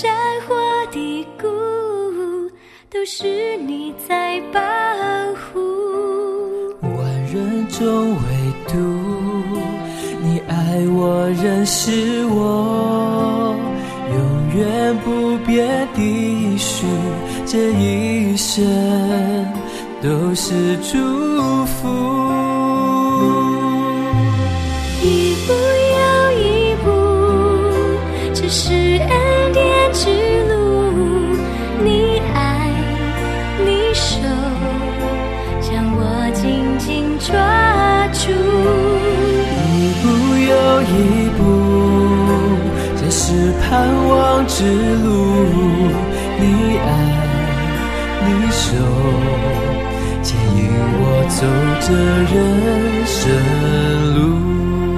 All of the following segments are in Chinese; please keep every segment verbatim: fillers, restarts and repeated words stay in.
山或低谷，都是你在保护。 万人中唯独你爱我，认识我，永远不变的应许，这一生都是祝福。 一步又一步，这是恩典之路，你爱你手将我紧紧抓住。 一步又一步，这是盼望之路，你爱你手牵引我走这人生路。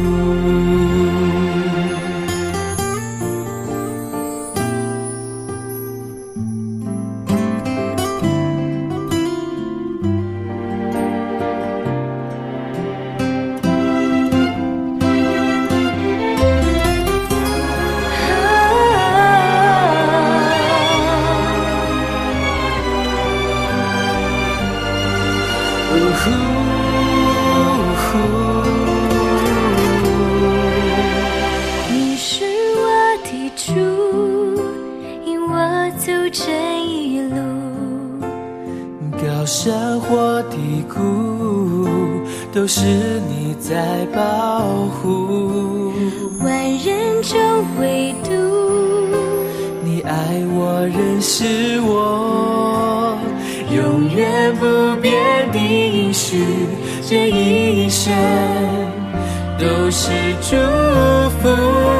你是我的主，引我走这一路。 高山或低谷，都是你在保护。 万人中唯独你爱我，认识我，永远不变的应许，这一生都是祝福。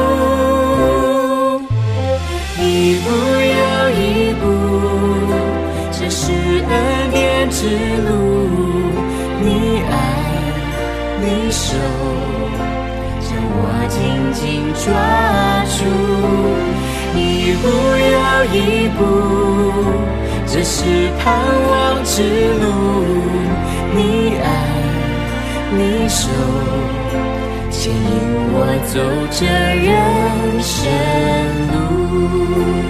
一步又一步，这是恩典之路，你爱你手将我紧紧抓住。一步又一步，这是盼望之路，你爱你手牵引我走这人生路。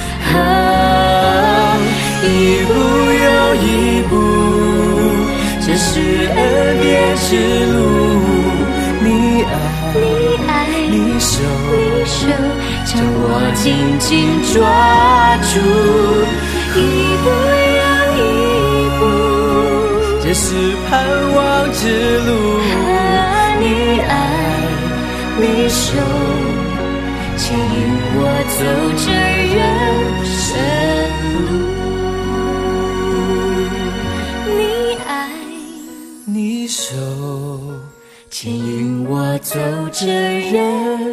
啊，一步又一步，这是恩典之路，你爱你爱你手你手将我紧紧抓住。一步又一步， 这是盼望之路， 你爱你手牵引我走这人生路。你爱你手牵引我走这人